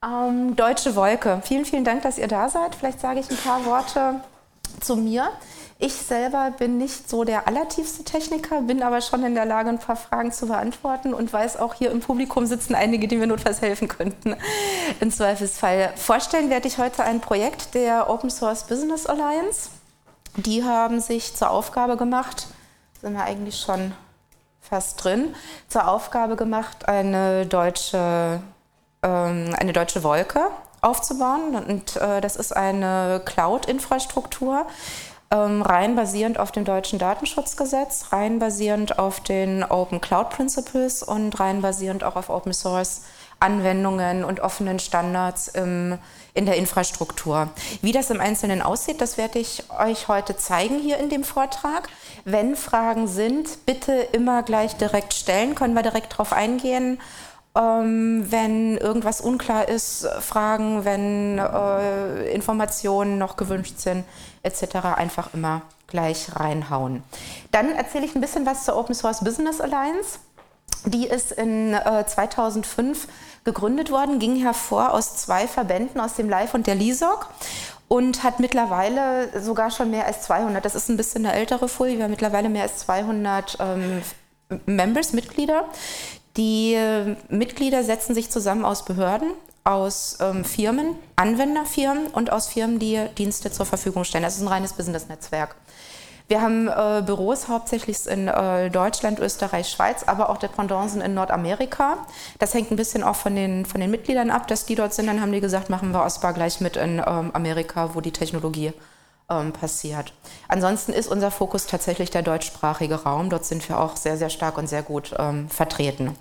Deutsche Wolke. Vielen, vielen Dank, dass ihr da seid. Vielleicht sage ich ein paar Worte zu mir. Ich selber bin nicht so der allertiefste Techniker, bin aber schon in der Lage, ein paar Fragen zu beantworten und weiß auch, hier im Publikum sitzen einige, die mir notfalls helfen könnten, im Zweifelsfall. Vorstellen werde ich heute ein Projekt der Open Source Business Alliance. Die haben sich zur Aufgabe gemacht, sind wir eigentlich schon fast drin, zur Aufgabe gemacht, eine deutsche Wolke aufzubauen. Und das ist eine Cloud-Infrastruktur, rein basierend auf dem deutschen Datenschutzgesetz, rein basierend auf den Open Cloud Principles und rein basierend auch auf Open Source Anwendungen und offenen Standards in der Infrastruktur. Wie das im Einzelnen aussieht, das werde ich euch heute zeigen hier in dem Vortrag. Wenn Fragen sind, bitte immer gleich direkt stellen, können wir direkt darauf eingehen. Wenn irgendwas unklar ist, Fragen, wenn Informationen noch gewünscht sind, etc., einfach immer gleich reinhauen. Dann erzähle ich ein bisschen was zur Open Source Business Alliance. Die ist in 2005 gegründet worden, ging hervor aus zwei Verbänden, aus dem LIVE und der LISOC, und hat mittlerweile sogar schon mehr als 200, das ist ein bisschen eine ältere Folie, wir haben mittlerweile mehr als 200 Mitglieder. Die Mitglieder setzen sich zusammen aus Behörden, aus Firmen, Anwenderfirmen und aus Firmen, die Dienste zur Verfügung stellen. Das ist ein reines Business-Netzwerk. Wir haben Büros hauptsächlich in Deutschland, Österreich, Schweiz, aber auch Dependancen in Nordamerika. Das hängt ein bisschen auch von den Mitgliedern ab, dass die dort sind. Dann haben die gesagt, machen wir OSPA gleich mit in Amerika, wo die Technologie passiert. Ansonsten ist unser Fokus tatsächlich der deutschsprachige Raum. Dort sind wir auch sehr, sehr stark und sehr gut vertreten.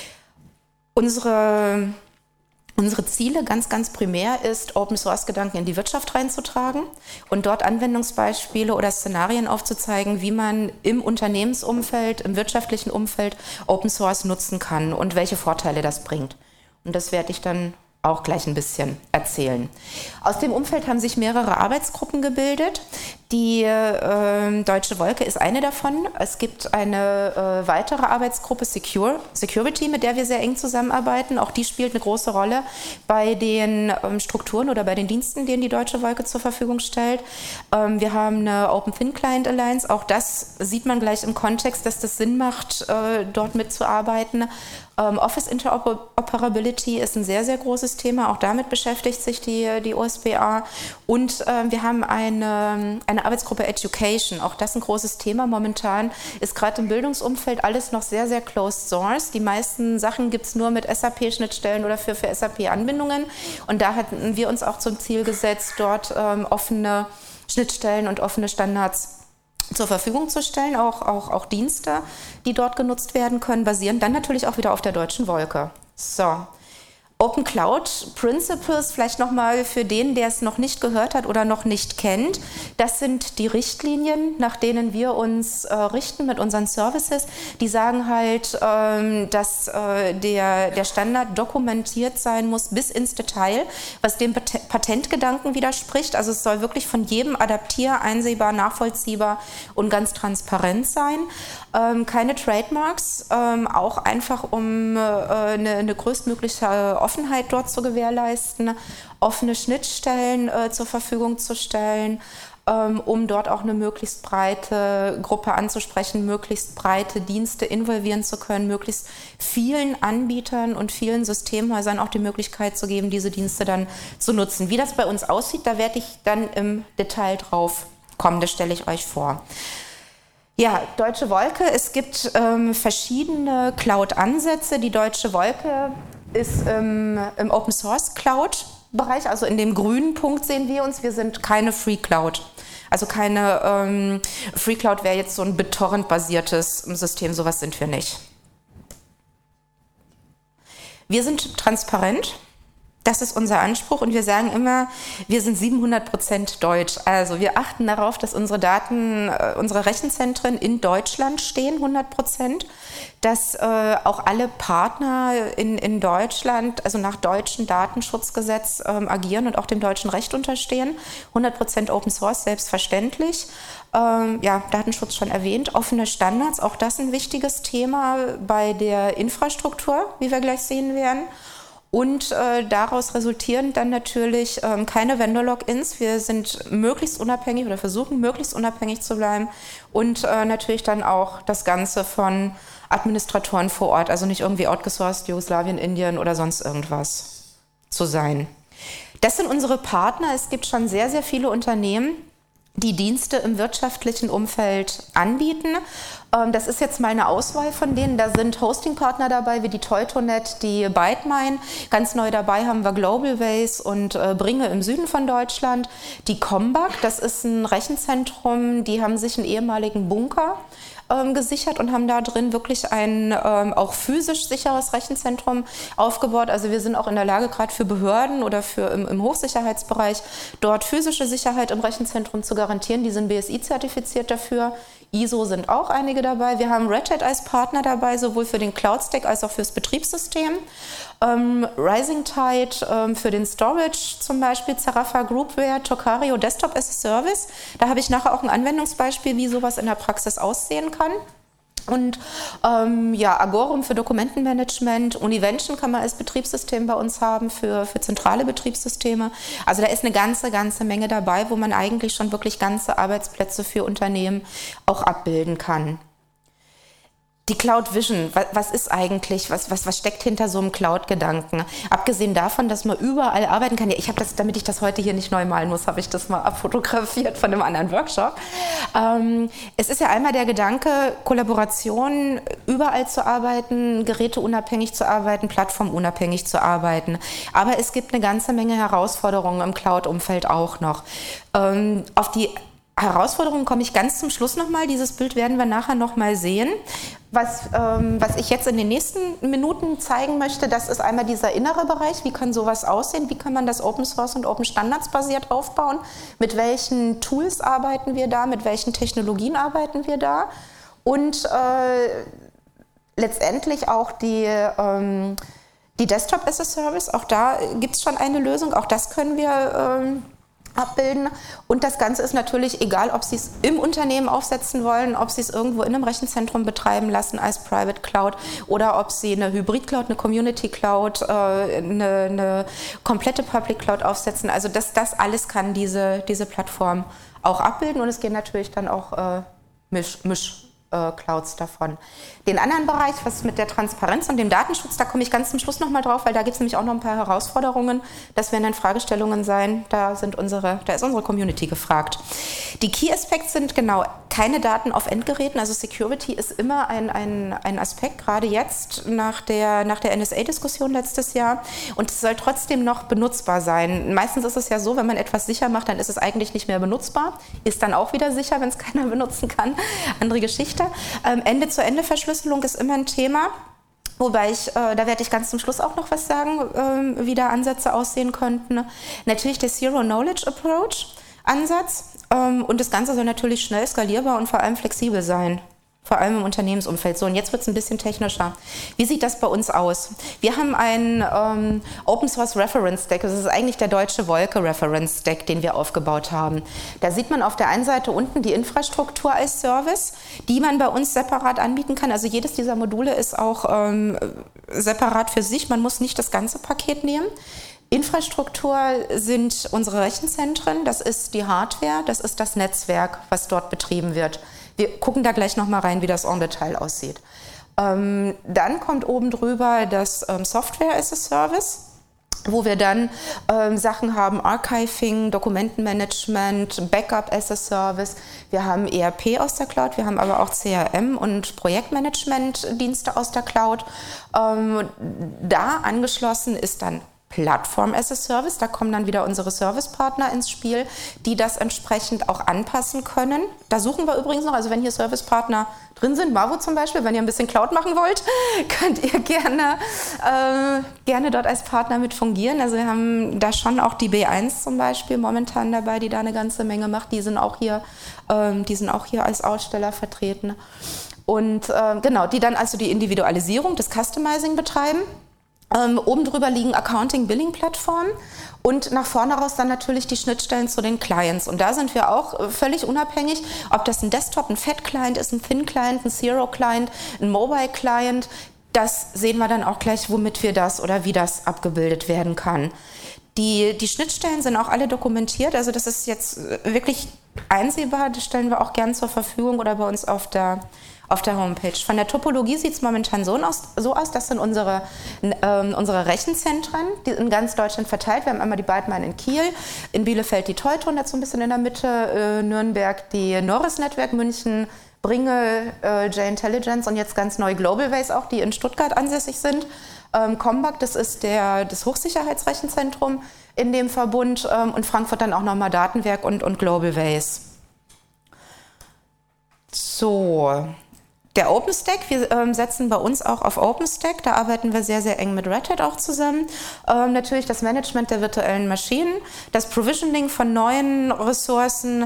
Unsere Ziele ganz, ganz primär ist, Open-Source-Gedanken in die Wirtschaft reinzutragen und dort Anwendungsbeispiele oder Szenarien aufzuzeigen, wie man im Unternehmensumfeld, im wirtschaftlichen Umfeld Open-Source nutzen kann und welche Vorteile das bringt. Und das werde ich dann auch gleich ein bisschen erzählen. Aus dem Umfeld haben sich mehrere Arbeitsgruppen gebildet. Die Deutsche Wolke ist eine davon. Es gibt eine weitere Arbeitsgruppe Security, mit der wir sehr eng zusammenarbeiten. Auch die spielt eine große Rolle bei den Strukturen oder bei den Diensten, denen die Deutsche Wolke zur Verfügung stellt. Wir haben eine Open Thin Client Alliance. Auch das sieht man gleich im Kontext, dass das Sinn macht, dort mitzuarbeiten. Office Interoperability ist ein sehr, sehr großes Thema. Auch damit beschäftigt sich die OSBA. Und wir haben eine Arbeitsgruppe Education. Auch das ein großes Thema. Momentan ist gerade im Bildungsumfeld alles noch sehr, sehr closed source. Die meisten Sachen gibt es nur mit SAP-Schnittstellen oder für SAP-Anbindungen. Und da hatten wir uns auch zum Ziel gesetzt, dort offene Schnittstellen und offene Standards zur Verfügung zu stellen, auch Dienste, die dort genutzt werden können, basieren dann natürlich auch wieder auf der Deutschen Wolke. So, Open Cloud Principles, vielleicht nochmal für den, der es noch nicht gehört hat oder noch nicht kennt. Das sind die Richtlinien, nach denen wir uns richten mit unseren Services. Die sagen halt, dass der Standard dokumentiert sein muss bis ins Detail, was dem Patentgedanken widerspricht. Also es soll wirklich von jedem einsehbar, nachvollziehbar und ganz transparent sein. Keine Trademarks, auch einfach um eine größtmögliche Offenheit dort zu gewährleisten, offene Schnittstellen zur Verfügung zu stellen, um dort auch eine möglichst breite Gruppe anzusprechen, möglichst breite Dienste involvieren zu können, möglichst vielen Anbietern und vielen Systemhäusern auch die Möglichkeit zu geben, diese Dienste dann zu nutzen. Wie das bei uns aussieht, da werde ich dann im Detail drauf kommen, das stelle ich euch vor. Ja, Deutsche Wolke, es gibt verschiedene Cloud-Ansätze. Die Deutsche Wolke ist im Open-Source-Cloud-Bereich, also in dem grünen Punkt sehen wir uns. Wir sind keine Free Cloud. Also keine Free Cloud wäre jetzt so ein BitTorrent-basiertes System, sowas sind wir nicht. Wir sind transparent. Das ist unser Anspruch und wir sagen immer, wir sind 700% deutsch. Also wir achten darauf, dass unsere Daten, unsere Rechenzentren in Deutschland stehen, 100%, dass auch alle Partner in Deutschland, also nach deutschem Datenschutzgesetz agieren und auch dem deutschen Recht unterstehen. 100% Open Source, selbstverständlich. Datenschutz schon erwähnt, offene Standards, auch das ein wichtiges Thema bei der Infrastruktur, wie wir gleich sehen werden. Und daraus resultieren dann natürlich keine Vendor-Logins. Wir sind möglichst unabhängig oder versuchen möglichst unabhängig zu bleiben und natürlich dann auch das Ganze von Administratoren vor Ort, also nicht irgendwie outgesourced, Jugoslawien, Indien oder sonst irgendwas zu sein. Das sind unsere Partner. Es gibt schon sehr, sehr viele Unternehmen, die Dienste im wirtschaftlichen Umfeld anbieten. Das ist jetzt mal eine Auswahl von denen. Da sind Hosting-Partner dabei, wie die Teutonet, die ByteMine. Ganz neu dabei haben wir Globalways und Bringe im Süden von Deutschland. Die Combag, das ist ein Rechenzentrum, die haben sich einen ehemaligen Bunker gesichert und haben da drin wirklich ein auch physisch sicheres Rechenzentrum aufgebaut. Also wir sind auch in der Lage, gerade für Behörden oder für im Hochsicherheitsbereich, dort physische Sicherheit im Rechenzentrum zu garantieren. Die sind BSI-zertifiziert dafür. ISO sind auch einige dabei. Wir haben Red Hat als Partner dabei, sowohl für den Cloud-Stack als auch fürs Betriebssystem. Rising Tide für den Storage zum Beispiel, Zarafa Groupware, Tokario Desktop as a Service. Da habe ich nachher auch ein Anwendungsbeispiel, wie sowas in der Praxis aussehen kann. Und Agorum für Dokumentenmanagement, Univention kann man als Betriebssystem bei uns haben für zentrale Betriebssysteme. Also da ist eine ganze Menge dabei, wo man eigentlich schon wirklich ganze Arbeitsplätze für Unternehmen auch abbilden kann. Die Cloud Vision, was ist eigentlich, was steckt hinter so einem Cloud-Gedanken? Abgesehen davon, dass man überall arbeiten kann. Ja, ich habe das, damit ich das heute hier nicht neu malen muss, habe ich das mal abfotografiert von einem anderen Workshop. Es ist ja einmal der Gedanke, Kollaboration, überall zu arbeiten, geräteunabhängig zu arbeiten, plattformunabhängig zu arbeiten. Aber es gibt eine ganze Menge Herausforderungen im Cloud-Umfeld auch noch. Auf die Herausforderungen komme ich ganz zum Schluss nochmal. Dieses Bild werden wir nachher nochmal sehen. Was ich jetzt in den nächsten Minuten zeigen möchte, das ist einmal dieser innere Bereich. Wie kann sowas aussehen? Wie kann man das Open Source und Open Standards basiert aufbauen? Mit welchen Tools arbeiten wir da? Mit welchen Technologien arbeiten wir da? Und letztendlich auch die Desktop as a Service. Auch da gibt es schon eine Lösung. Auch das können wir abbilden. Und das Ganze ist natürlich egal, ob Sie es im Unternehmen aufsetzen wollen, ob Sie es irgendwo in einem Rechenzentrum betreiben lassen als Private Cloud oder ob Sie eine Hybrid Cloud, eine Community Cloud, eine komplette Public Cloud aufsetzen. Also das alles kann diese Plattform auch abbilden und es gehen natürlich dann auch Clouds davon. Den anderen Bereich, was mit der Transparenz und dem Datenschutz, da komme ich ganz zum Schluss nochmal drauf, weil da gibt es nämlich auch noch ein paar Herausforderungen. Das werden dann Fragestellungen sein, da ist unsere Community gefragt. Die Key Aspects sind genau keine Daten auf Endgeräten, also Security ist immer ein Aspekt, gerade jetzt nach der NSA-Diskussion letztes Jahr, und es soll trotzdem noch benutzbar sein. Meistens ist es ja so, wenn man etwas sicher macht, dann ist es eigentlich nicht mehr benutzbar, ist dann auch wieder sicher, wenn es keiner benutzen kann. Andere Geschichte. Ende-zu-Ende-Verschlüsselung ist immer ein Thema, wobei da werde ich ganz zum Schluss auch noch was sagen, wie da Ansätze aussehen könnten. Natürlich der Zero-Knowledge-Approach-Ansatz und das Ganze soll natürlich schnell skalierbar und vor allem flexibel sein. Vor allem im Unternehmensumfeld. So, und jetzt wird es ein bisschen technischer. Wie sieht das bei uns aus? Wir haben einen Open Source Reference Stack. Das ist eigentlich der deutsche Wolke Reference Stack, den wir aufgebaut haben. Da sieht man auf der einen Seite unten die Infrastruktur als Service, die man bei uns separat anbieten kann. Also jedes dieser Module ist auch separat für sich. Man muss nicht das ganze Paket nehmen. Infrastruktur sind unsere Rechenzentren, das ist die Hardware, das ist das Netzwerk, was dort betrieben wird. Wir gucken da gleich nochmal rein, wie das en Detail aussieht. Dann kommt oben drüber das Software as a Service, wo wir dann Sachen haben, Archiving, Dokumentenmanagement, Backup as a Service. Wir haben ERP aus der Cloud, wir haben aber auch CRM und Projektmanagement-Dienste aus der Cloud. Da angeschlossen ist dann Plattform as a Service, da kommen dann wieder unsere Servicepartner ins Spiel, die das entsprechend auch anpassen können. Da suchen wir übrigens noch, also wenn hier Servicepartner drin sind, Mavo zum Beispiel, wenn ihr ein bisschen Cloud machen wollt, könnt ihr gerne dort als Partner mit fungieren. Also wir haben da schon auch die B1 zum Beispiel momentan dabei, die da eine ganze Menge macht. Die sind auch hier als Aussteller vertreten. Und genau, die dann also die Individualisierung, das Customizing betreiben. Oben drüber liegen Accounting-Billing-Plattformen und nach vorne raus dann natürlich die Schnittstellen zu den Clients. Und da sind wir auch völlig unabhängig, ob das ein Desktop, ein Fat-Client ist, ein Thin-Client, ein Zero-Client, ein Mobile-Client. Das sehen wir dann auch gleich, womit wir das oder wie das abgebildet werden kann. Die Schnittstellen sind auch alle dokumentiert, also das ist jetzt wirklich einsehbar, das stellen wir auch gern zur Verfügung oder bei uns auf der Homepage. Von der Topologie sieht es momentan so aus, das sind unsere Rechenzentren, die in ganz Deutschland verteilt. Wir haben einmal die Bytmine in Kiel, in Bielefeld die Teuton, jetzt so ein bisschen in der Mitte, Nürnberg die Norris Network, München Bringe, J-Intelligence und jetzt ganz neu GlobalWays auch, die in Stuttgart ansässig sind. Combak, das ist das Hochsicherheitsrechenzentrum in dem Verbund und Frankfurt dann auch nochmal Datenwerk und GlobalWays. So, der OpenStack, wir setzen bei uns auch auf OpenStack, da arbeiten wir sehr, sehr eng mit Red Hat auch zusammen. Natürlich das Management der virtuellen Maschinen, das Provisioning von neuen Ressourcen,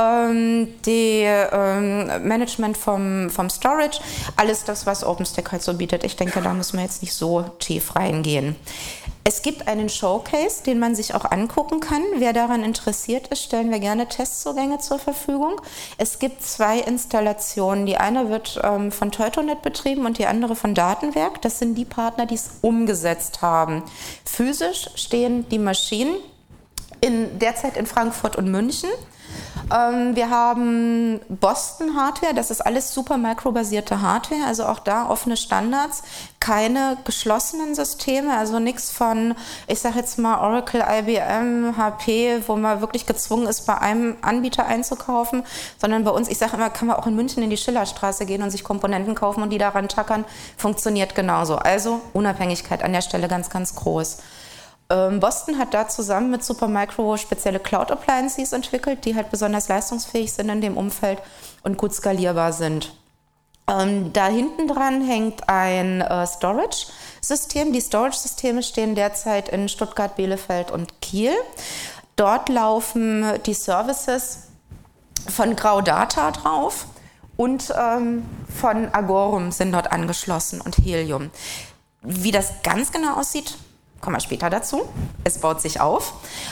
die Management vom Storage, alles das, was OpenStack halt so bietet. Ich denke, da müssen wir jetzt nicht so tief reingehen. Es gibt einen Showcase, den man sich auch angucken kann. Wer daran interessiert ist, stellen wir gerne Testzugänge zur Verfügung. Es gibt 2 Installationen. Die eine wird von Teutonet betrieben und die andere von Datenwerk. Das sind die Partner, die es umgesetzt haben. Physisch stehen die Maschinen derzeit in Frankfurt und München. Wir haben Boston Hardware, das ist alles Supermicro-basierte Hardware, also auch da offene Standards, keine geschlossenen Systeme, also nichts von, ich sage jetzt mal Oracle, IBM, HP, wo man wirklich gezwungen ist, bei einem Anbieter einzukaufen, sondern bei uns, ich sage immer, kann man auch in München in die Schillerstraße gehen und sich Komponenten kaufen und die daran tackern, funktioniert genauso. Also Unabhängigkeit an der Stelle ganz, ganz groß. Boston hat da zusammen mit Supermicro spezielle Cloud-Appliances entwickelt, die halt besonders leistungsfähig sind in dem Umfeld und gut skalierbar sind. Da hinten dran hängt ein Storage-System. Die Storage-Systeme stehen derzeit in Stuttgart, Bielefeld und Kiel. Dort laufen die Services von Grau Data drauf und von Agorum sind dort angeschlossen und Helium. Wie das ganz genau aussieht, kommen wir später dazu. Es baut sich auf.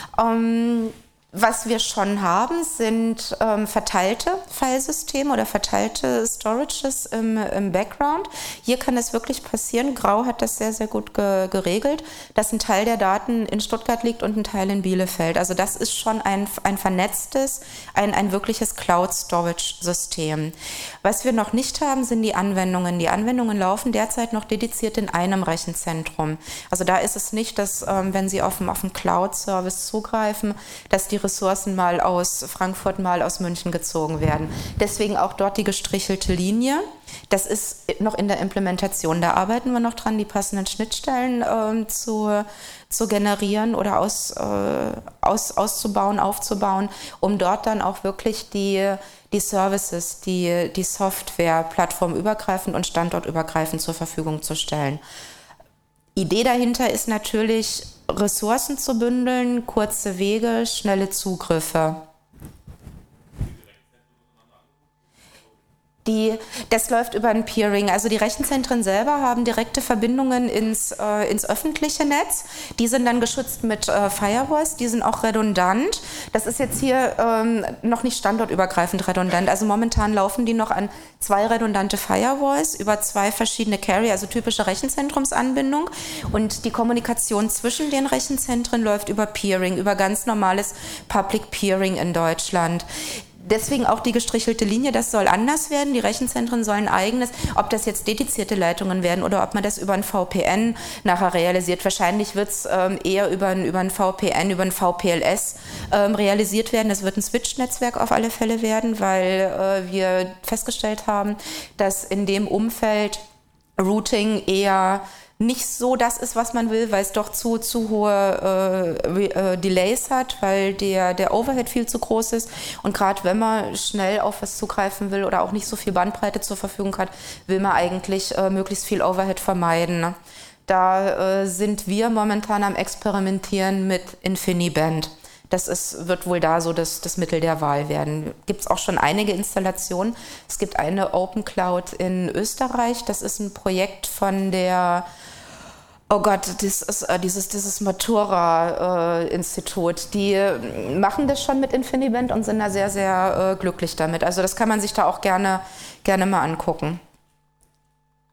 Was wir schon haben, sind verteilte Filesysteme oder verteilte Storages im Background. Hier kann es wirklich passieren, Grau hat das sehr, sehr gut geregelt, dass ein Teil der Daten in Stuttgart liegt und ein Teil in Bielefeld. Also das ist schon ein vernetztes, ein wirkliches Cloud-Storage-System. Was wir noch nicht haben, sind die Anwendungen. Die Anwendungen laufen derzeit noch dediziert in einem Rechenzentrum. Also da ist es nicht, dass wenn Sie auf einen Cloud-Service zugreifen, dass die Ressourcen mal aus Frankfurt, mal aus München gezogen werden. Deswegen auch dort die gestrichelte Linie. Das ist noch in der Implementation. Da arbeiten wir noch dran, die passenden Schnittstellen zu generieren oder auszubauen, aufzubauen, um dort dann auch wirklich die Services, die Software plattformübergreifend und standortübergreifend zur Verfügung zu stellen. Idee dahinter ist natürlich, Ressourcen zu bündeln, kurze Wege, schnelle Zugriffe. Das läuft über ein Peering. Also die Rechenzentren selber haben direkte Verbindungen ins öffentliche Netz. Die sind dann geschützt mit Firewalls, die sind auch redundant. Das ist jetzt hier noch nicht standortübergreifend redundant. Also momentan laufen die noch an 2 redundante Firewalls über 2 verschiedene Carrier, also typische Rechenzentrumsanbindung. Und die Kommunikation zwischen den Rechenzentren läuft über Peering, über ganz normales Public Peering in Deutschland. Deswegen auch die gestrichelte Linie, das soll anders werden. Die Rechenzentren sollen eigenes, ob das jetzt dedizierte Leitungen werden oder ob man das über ein VPN nachher realisiert. Wahrscheinlich wird es eher über ein VPN, über ein VPLS realisiert werden. Das wird ein Switch-Netzwerk auf alle Fälle werden, weil wir festgestellt haben, dass in dem Umfeld Routing eher nicht so das ist, was man will, weil es doch zu hohe Delays hat, weil der Overhead viel zu groß ist. Und gerade wenn man schnell auf was zugreifen will oder auch nicht so viel Bandbreite zur Verfügung hat, will man eigentlich möglichst viel Overhead vermeiden. Ne? Da sind wir momentan am Experimentieren mit InfiniBand. Wird wohl da so das Mittel der Wahl werden. Gibt es auch schon einige Installationen. Es gibt eine Open Cloud in Österreich. Das ist ein Projekt von der, oh Gott, das ist dieses Matura-Institut. Die machen das schon mit InfiniBand und sind da sehr, sehr glücklich damit. Also das kann man sich da auch gerne mal angucken.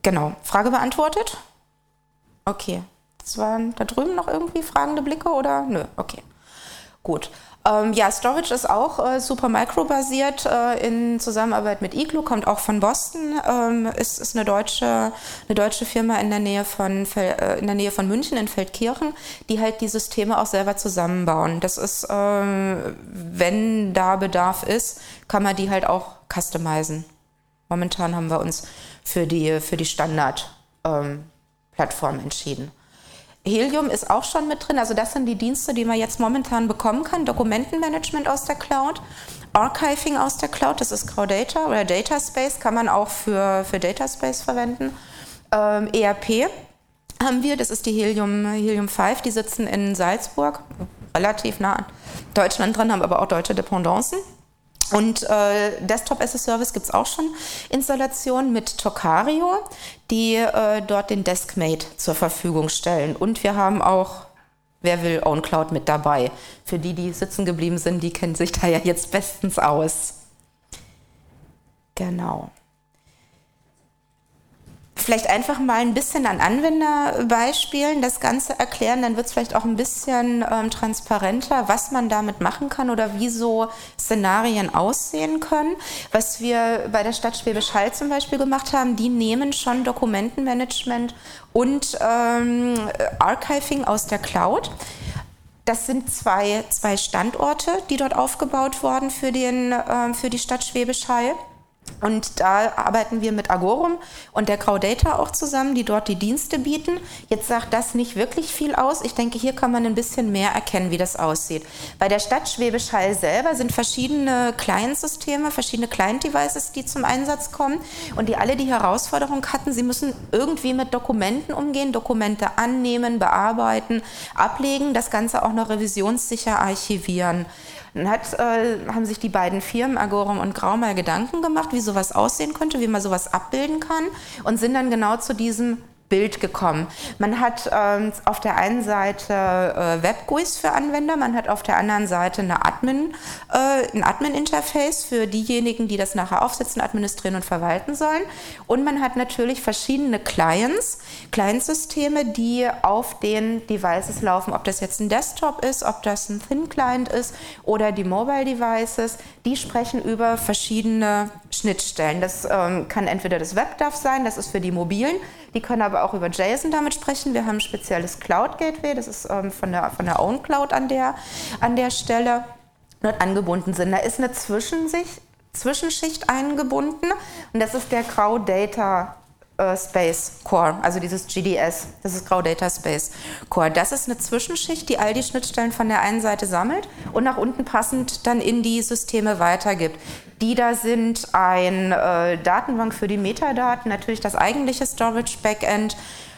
Genau, Frage beantwortet? Okay. Das waren da drüben noch irgendwie fragende Blicke oder? Nö, okay. Gut. Ja, Storage ist auch Supermicro basiert in Zusammenarbeit mit Iglu, kommt auch von Boston, ist eine deutsche Firma in der Nähe von München in Feldkirchen, die halt die Systeme auch selber zusammenbauen. Das ist, wenn da Bedarf ist, kann man die halt auch customizen. Momentan haben wir uns für die Standard-Plattform entschieden. Helium ist auch schon mit drin, also das sind die Dienste, die man jetzt momentan bekommen kann. Dokumentenmanagement aus der Cloud, Archiving aus der Cloud, das ist Graudata oder Dataspace, kann man auch für Dataspace verwenden. ERP haben wir, das ist die Helium 5, die sitzen in Salzburg, relativ nah an Deutschland dran, haben aber auch deutsche Dependancen. Und Desktop as a Service gibt es auch schon Installationen mit Tocario, die dort den Deskmate zur Verfügung stellen. Und wir haben auch, wer will, OwnCloud mit dabei. Für die sitzen geblieben sind, die kennen sich da ja jetzt bestens aus. Genau. Vielleicht einfach mal ein bisschen an Anwenderbeispielen das Ganze erklären, dann wird es vielleicht auch ein bisschen transparenter, was man damit machen kann oder wie so Szenarien aussehen können. Was wir bei der Stadt Schwäbisch Hall zum Beispiel gemacht haben, die nehmen schon Dokumentenmanagement und Archiving aus der Cloud. Das sind zwei Standorte, die dort aufgebaut wurden für die Stadt Schwäbisch Hall. Und da arbeiten wir mit Agorum und der Graudata auch zusammen, die dort die Dienste bieten. Jetzt sagt das nicht wirklich viel aus. Ich denke, hier kann man ein bisschen mehr erkennen, wie das aussieht. Bei der Stadt Schwäbisch Hall selber sind verschiedene Client-Systeme, verschiedene Client-Devices, die zum Einsatz kommen und die alle die Herausforderung hatten, sie müssen irgendwie mit Dokumenten umgehen, Dokumente annehmen, bearbeiten, ablegen, das Ganze auch noch revisionssicher archivieren. Dann haben sich die beiden Firmen, Agorum und Grau, mal Gedanken gemacht, wie sowas aussehen könnte, wie man sowas abbilden kann und sind dann genau zu diesem Bild gekommen. Man hat auf der einen Seite Web-GUIs für Anwender, man hat auf der anderen Seite ein Admin-Interface für diejenigen, die das nachher aufsetzen, administrieren und verwalten sollen. Und man hat natürlich verschiedene Client-Systeme, die auf den Devices laufen, ob das jetzt ein Desktop ist, ob das ein Thin-Client ist oder die Mobile-Devices, die sprechen über verschiedene Schnittstellen. Das kann entweder das WebDAV sein, das ist für die Mobilen, die können aber auch über JSON damit sprechen. Wir haben ein spezielles Cloud-Gateway, das ist von der OwnCloud an der Stelle, dort angebunden sind. Da ist eine Zwischenschicht eingebunden und das ist der Graudata Space Core, also dieses GDS, das ist Graudata Space Core. Das ist eine Zwischenschicht, die all die Schnittstellen von der einen Seite sammelt und nach unten passend dann in die Systeme weitergibt. Die da sind eine Datenbank für die Metadaten, natürlich das eigentliche Storage Backend.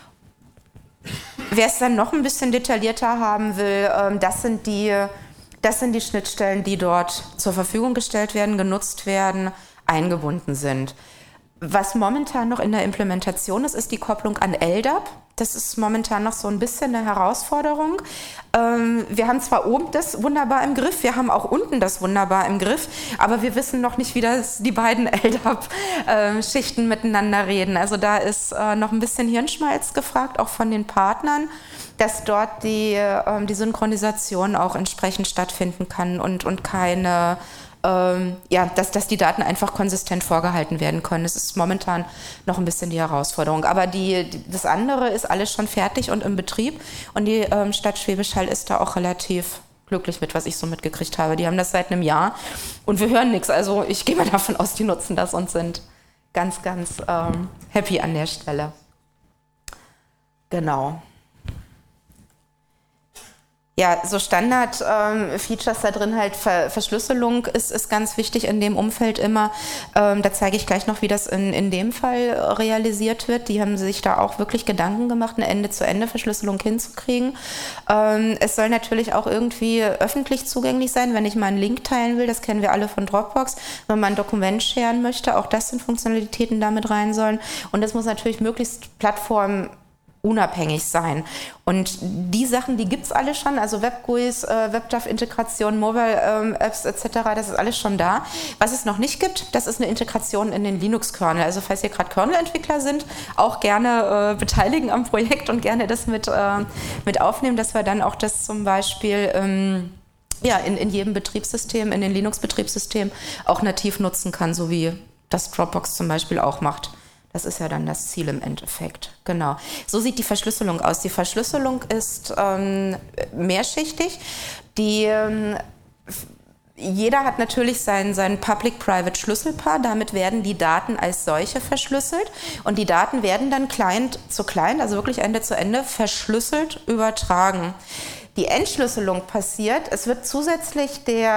Wer es dann noch ein bisschen detaillierter haben will, das sind die Schnittstellen, die dort zur Verfügung gestellt werden, genutzt werden, eingebunden sind. Was momentan noch in der Implementation ist, ist die Kopplung an LDAP. Das ist momentan noch so ein bisschen eine Herausforderung. Wir haben zwar oben das wunderbar im Griff, wir haben auch unten das wunderbar im Griff, aber wir wissen noch nicht, wie das die beiden LDAP-Schichten miteinander reden. Also da ist noch ein bisschen Hirnschmalz gefragt, auch von den Partnern, dass dort die Synchronisation auch entsprechend stattfinden kann und keine dass die Daten einfach konsistent vorgehalten werden können. Das ist momentan noch ein bisschen die Herausforderung. Aber das andere ist alles schon fertig und im Betrieb. Und die Stadt Schwäbisch Hall ist da auch relativ glücklich mit, was ich so mitgekriegt habe. Die haben das seit einem Jahr und wir hören nichts. Also ich gehe mal davon aus, die nutzen das und sind ganz, ganz happy an der Stelle. Genau. Ja, so Standard-Features da drin halt, Verschlüsselung ist ganz wichtig in dem Umfeld immer. Da zeige ich gleich noch, wie das in dem Fall realisiert wird. Die haben sich da auch wirklich Gedanken gemacht, eine Ende-zu-Ende-Verschlüsselung hinzukriegen. Es soll natürlich auch irgendwie öffentlich zugänglich sein, wenn ich mal einen Link teilen will. Das kennen wir alle von Dropbox. Wenn man ein Dokument sharen möchte, auch das sind Funktionalitäten damit rein sollen. Und das muss natürlich möglichst unabhängig sein. Und die Sachen, die gibt es alle schon, also Web-GUIs, WebDAV-Integration, Mobile-Apps etc., das ist alles schon da. Was es noch nicht gibt, das ist eine Integration in den Linux-Kernel. Also falls ihr gerade Kernel-Entwickler sind, auch gerne beteiligen am Projekt und gerne das mit aufnehmen, dass wir dann auch das zum Beispiel in jedem Betriebssystem, in den Linux-Betriebssystemen auch nativ nutzen kann, so wie das Dropbox zum Beispiel auch macht. Das ist ja dann das Ziel im Endeffekt. Genau. So sieht die Verschlüsselung aus. Die Verschlüsselung ist mehrschichtig. Jeder hat natürlich sein Public-Private-Schlüsselpaar. Damit werden die Daten als solche verschlüsselt. Und die Daten werden dann Client zu Client, also wirklich Ende zu Ende, verschlüsselt übertragen. Die Entschlüsselung passiert, es wird zusätzlich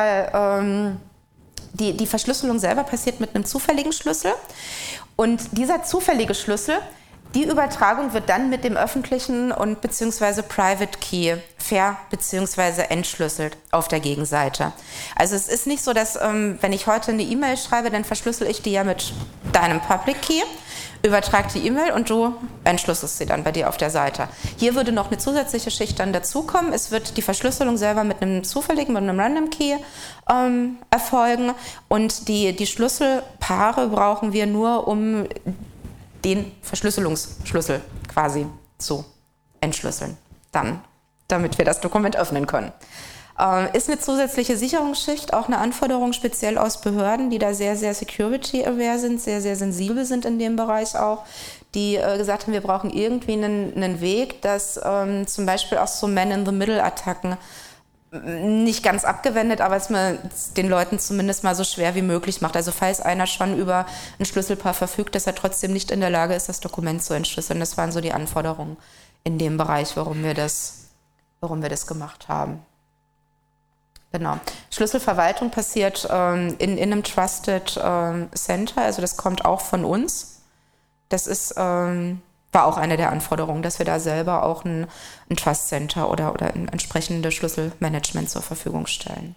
die Verschlüsselung selber passiert mit einem zufälligen Schlüssel. Und dieser zufällige Schlüssel, die Übertragung wird dann mit dem öffentlichen und beziehungsweise Private Key beziehungsweise entschlüsselt auf der Gegenseite. Also es ist nicht so, dass wenn ich heute eine E-Mail schreibe, dann verschlüssel ich die ja mit deinem Public Key, übertrage die E-Mail und du entschlüsselst sie dann bei dir auf der Seite. Hier würde noch eine zusätzliche Schicht dann dazukommen. Es wird die Verschlüsselung selber mit einem zufälligen, mit einem Random Key erfolgen und die Schlüsselpaare brauchen wir nur, um den Verschlüsselungsschlüssel quasi zu entschlüsseln, dann, damit wir das Dokument öffnen können. Ist eine zusätzliche Sicherungsschicht, auch eine Anforderung speziell aus Behörden, die da sehr, sehr security-aware sind, sehr, sehr sensibel sind in dem Bereich auch, die gesagt haben, wir brauchen irgendwie einen Weg, dass zum Beispiel auch so Man-in-the-Middle-Attacken nicht ganz abgewendet, aber es man den Leuten zumindest mal so schwer wie möglich macht. Also falls einer schon über ein Schlüsselpaar verfügt, dass er trotzdem nicht in der Lage ist, das Dokument zu entschlüsseln. Das waren so die Anforderungen in dem Bereich, warum wir das gemacht haben. Genau. Schlüsselverwaltung passiert in einem Trusted Center, also das kommt auch von uns. Das ist war auch eine der Anforderungen, dass wir da selber auch ein Trust Center oder ein entsprechendes Schlüsselmanagement zur Verfügung stellen.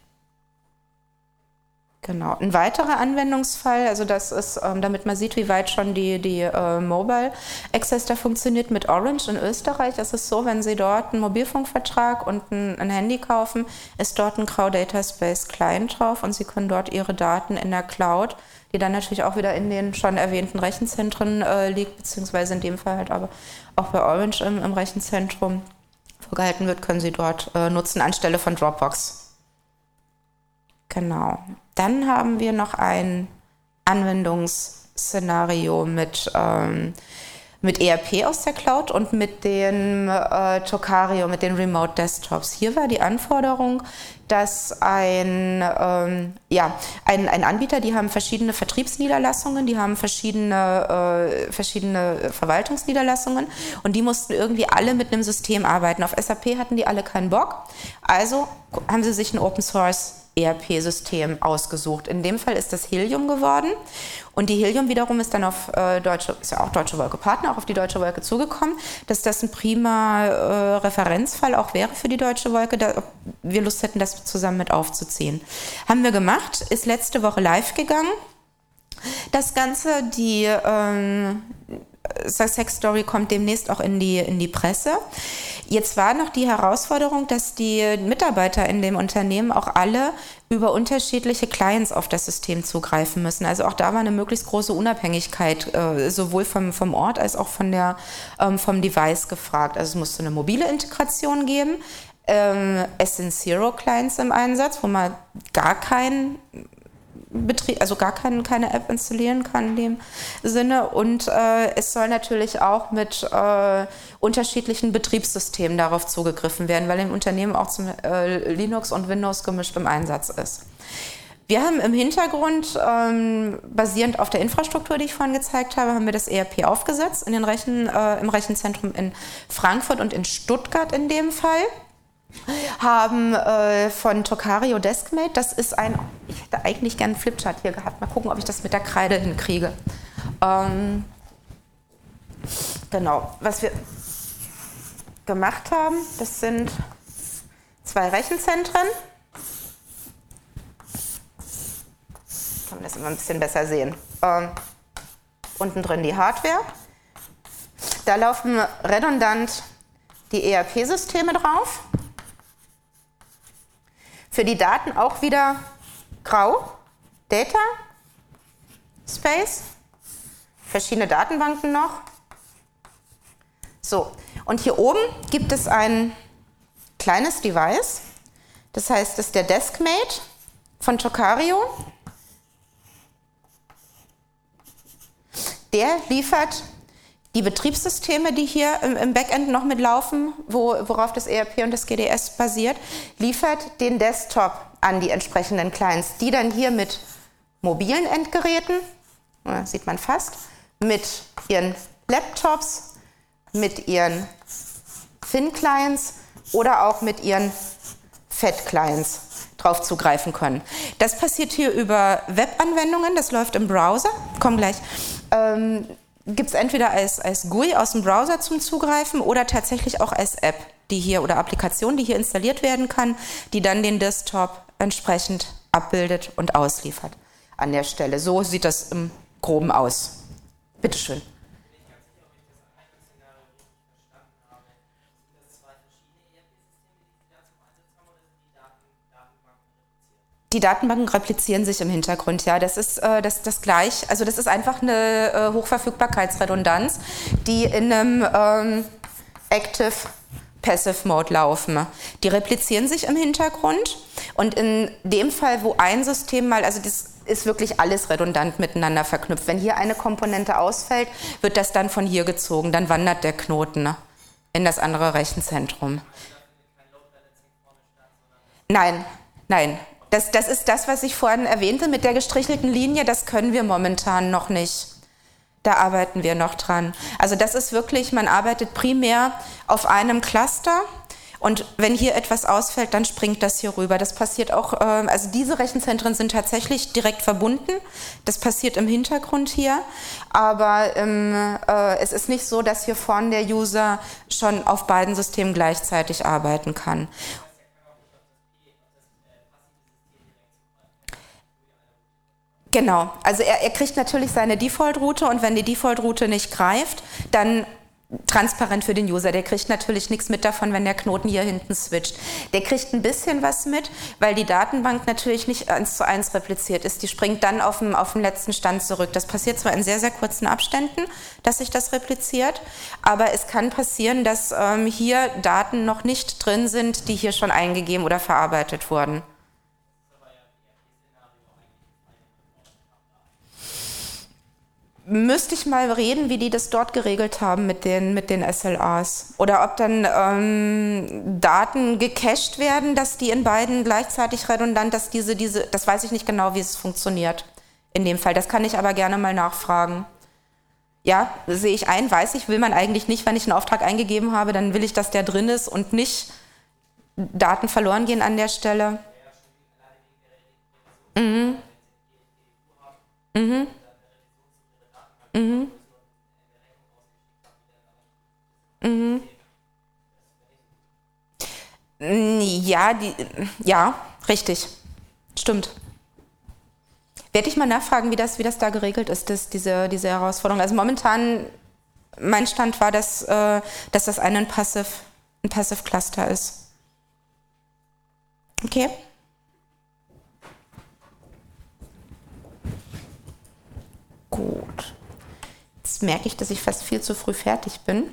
Genau. Ein weiterer Anwendungsfall, also das ist, damit man sieht, wie weit schon die Mobile Access da funktioniert, mit Orange in Österreich. Es ist so, wenn Sie dort einen Mobilfunkvertrag und ein Handy kaufen, ist dort ein Crow Data Space Client drauf und Sie können dort Ihre Daten in der Cloud, die dann natürlich auch wieder in den schon erwähnten Rechenzentren liegt, beziehungsweise in dem Fall halt aber auch bei Orange im Rechenzentrum vorgehalten wird, können Sie dort nutzen anstelle von Dropbox. Genau. Dann haben wir noch ein Anwendungsszenario mit ERP aus der Cloud und mit den Tokario, mit den Remote Desktops. Hier war die Anforderung, dass ein Anbieter, die haben verschiedene Vertriebsniederlassungen, die haben verschiedene Verwaltungsniederlassungen und die mussten irgendwie alle mit einem System arbeiten. Auf SAP hatten die alle keinen Bock, also haben sie sich ein Open Source ERP-System ausgesucht. In dem Fall ist das Helium geworden und die Helium wiederum ist dann auf ist ja auch Deutsche Wolke Partner, auch auf die Deutsche Wolke zugekommen, dass das ein prima Referenzfall auch wäre für die Deutsche Wolke, ob wir Lust hätten, das zusammen mit aufzuziehen. Haben wir gemacht, ist letzte Woche live gegangen. Das Ganze, die Success Story kommt demnächst auch in die Presse. Jetzt war noch die Herausforderung, dass die Mitarbeiter in dem Unternehmen auch alle über unterschiedliche Clients auf das System zugreifen müssen. Also auch da war eine möglichst große Unabhängigkeit, sowohl vom Ort als auch vom Device gefragt. Also es musste eine mobile Integration geben. Es sind Zero-Clients im Einsatz, wo man gar keine App installieren kann in dem Sinne. Und es soll natürlich auch mit unterschiedlichen Betriebssystemen darauf zugegriffen werden, weil im Unternehmen auch zum Linux und Windows gemischt im Einsatz ist. Wir haben im Hintergrund, basierend auf der Infrastruktur, die ich vorhin gezeigt habe, haben wir das ERP aufgesetzt im Rechenzentrum in Frankfurt und in Stuttgart in dem Fall. Haben von Tokario Deskmate, das ist ich hätte eigentlich gerne einen Flipchart hier gehabt, mal gucken, ob ich das mit der Kreide hinkriege. Genau, was wir gemacht haben, das sind 2 Rechenzentren. Kann man das immer ein bisschen besser sehen. Unten drin die Hardware. Da laufen redundant die ERP-Systeme drauf. Für die Daten auch wieder grau, Data, Space, verschiedene Datenbanken noch. So, und hier oben gibt es ein kleines Device, das heißt, das ist der Deskmate von Tokario. Der liefert die Betriebssysteme, die hier im Backend noch mitlaufen, worauf das ERP und das GDS basiert, liefert den Desktop an die entsprechenden Clients, die dann hier mit mobilen Endgeräten, sieht man fast, mit ihren Laptops, mit ihren Thin-Clients oder auch mit ihren Fat-Clients drauf zugreifen können. Das passiert hier über Webanwendungen, das läuft im Browser, komm gleich. Gibt es entweder als GUI aus dem Browser zum Zugreifen oder tatsächlich auch als App, die hier oder Applikation, die hier installiert werden kann, die dann den Desktop entsprechend abbildet und ausliefert an der Stelle. So sieht das im Groben aus. Bitteschön. Die Datenbanken replizieren sich im Hintergrund, ja. Das ist das gleich. Also das ist einfach eine Hochverfügbarkeitsredundanz, die in einem Active-Passive-Mode laufen. Die replizieren sich im Hintergrund und in dem Fall, wo ein System mal, also das ist wirklich alles redundant miteinander verknüpft. Wenn hier eine Komponente ausfällt, wird das dann von hier gezogen, dann wandert der Knoten in das andere Rechenzentrum. Nein. Das ist das, was ich vorhin erwähnte mit der gestrichelten Linie, das können wir momentan noch nicht. Da arbeiten wir noch dran. Also das ist wirklich, man arbeitet primär auf einem Cluster und wenn hier etwas ausfällt, dann springt das hier rüber. Das passiert auch, also diese Rechenzentren sind tatsächlich direkt verbunden. Das passiert im Hintergrund hier, aber es ist nicht so, dass hier vorne der User schon auf beiden Systemen gleichzeitig arbeiten kann. Genau, also er kriegt natürlich seine Default-Route und wenn die Default-Route nicht greift, dann transparent für den User. Der kriegt natürlich nichts mit davon, wenn der Knoten hier hinten switcht. Der kriegt ein bisschen was mit, weil die Datenbank natürlich nicht 1:1 repliziert ist. Die springt dann auf den letzten Stand zurück. Das passiert zwar in sehr, sehr kurzen Abständen, dass sich das repliziert, aber es kann passieren, dass hier Daten noch nicht drin sind, die hier schon eingegeben oder verarbeitet wurden. Müsste ich mal reden, wie die das dort geregelt haben mit den SLAs. Oder ob dann Daten gecached werden, dass die in beiden gleichzeitig redundant, dass das weiß ich nicht genau, wie es funktioniert in dem Fall. Das kann ich aber gerne mal nachfragen. Ja, sehe ich ein, weiß ich, will man eigentlich nicht, wenn ich einen Auftrag eingegeben habe, dann will ich, dass der drin ist und nicht Daten verloren gehen an der Stelle. Mhm. Mhm. Mhm. Mhm. Ja, richtig. Stimmt. Werde ich mal nachfragen, wie das da geregelt ist, diese Herausforderung. Also momentan, mein Stand war, dass das ein Passive Cluster ist. Okay. Gut. Jetzt merke ich, dass ich fast viel zu früh fertig bin.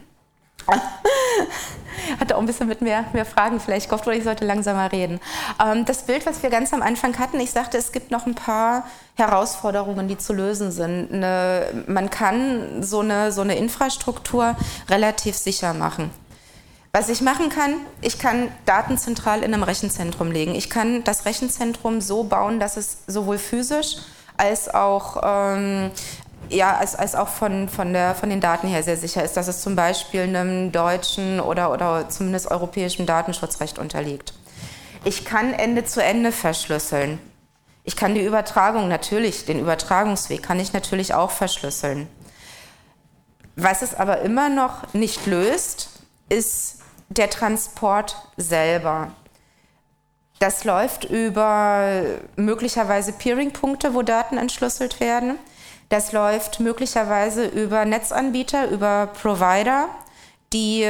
Hatte auch ein bisschen mit mehr Fragen vielleicht gehofft, oder ich sollte langsamer reden. Das Bild, was wir ganz am Anfang hatten, ich sagte, es gibt noch ein paar Herausforderungen, die zu lösen sind. Man kann so eine Infrastruktur relativ sicher machen. Was ich machen kann, ich kann Daten zentral in einem Rechenzentrum legen. Ich kann das Rechenzentrum so bauen, dass es sowohl physisch als auch als auch von den Daten her sehr sicher ist, dass es zum Beispiel einem deutschen oder zumindest europäischem Datenschutzrecht unterliegt. Ich kann Ende zu Ende verschlüsseln. Ich kann die Übertragung den Übertragungsweg kann ich natürlich auch verschlüsseln. Was es aber immer noch nicht löst, ist der Transport selber. Das läuft über möglicherweise Peering-Punkte, wo Daten entschlüsselt werden. Das läuft möglicherweise über Netzanbieter, über Provider, die